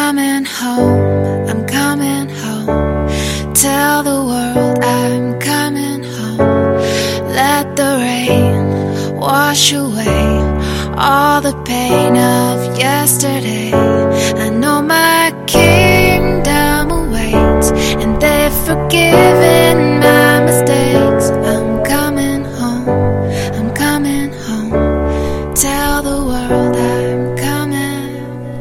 coming home, I'm coming home. Tell the world I'm coming home. Let the rain wash away all the pain of yesterday. I know my kingdom awaits, and they've forgiven my mistakes. I'm coming home, I'm coming home. Tell the world I'm coming.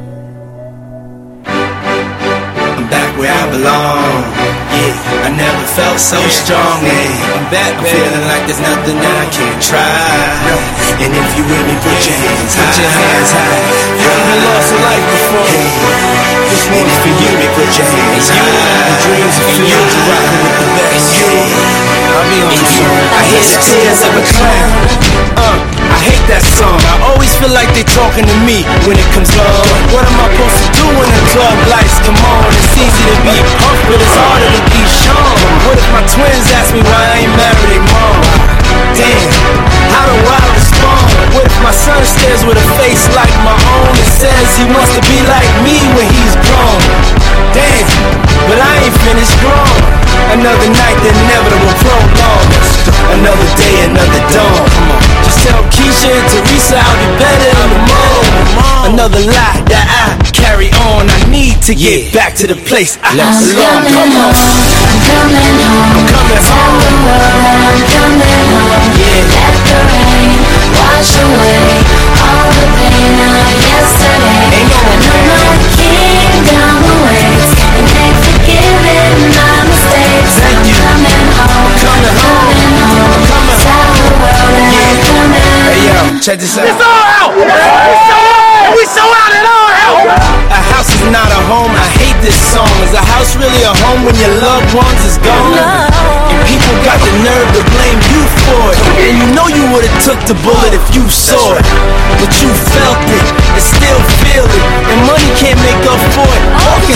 I'm back where I belong. Yeah, I never felt so strong. Yeah, I'm back, I'm feeling like there's nothing that I can't try. And if you with me, put your hands high. Put your hands high. You lost a life before. This one is for you. Put your hands high. The dreams are for you. Rockin' with the best. I'll be on the song. I hear the tears of a clown. I hate that song. I always feel like they talking to me when it comes on. What am I supposed to do when the club lights come on? It's easy to be punk, but it's harder to be Sean. What if my twins ask me why I ain't married their mom? Damn, how do I respond? What if my son stares with a face like my own and says he wants to be like me when he's grown? Damn, but I ain't finished grown. Another night, the inevitable prolong. Another day, another dawn. Just tell Keisha and Teresa I'll be better in the morning. Another lie that I carry on. I need to get back to the place I belong. Come on, I'm coming home. I'm coming Tell the home. world I'm coming home. Yeah. Let the rain wash away all the pain of yesterday. Ain't no I know my kingdom awaits, and they've forgiven my mistakes. Thank I'm you. coming home. Coming home. Coming home. Coming Tell the world I'm coming. Hey yo, check this out. It's all out! We so out at all out! A house is not a home. I hate this song. Is a house really a home when your loved ones is gone? And people got the nerve to blame you for it. And you know you would've took the bullet if you saw it. But you felt it and still feel it. And money can't make up for it. Talk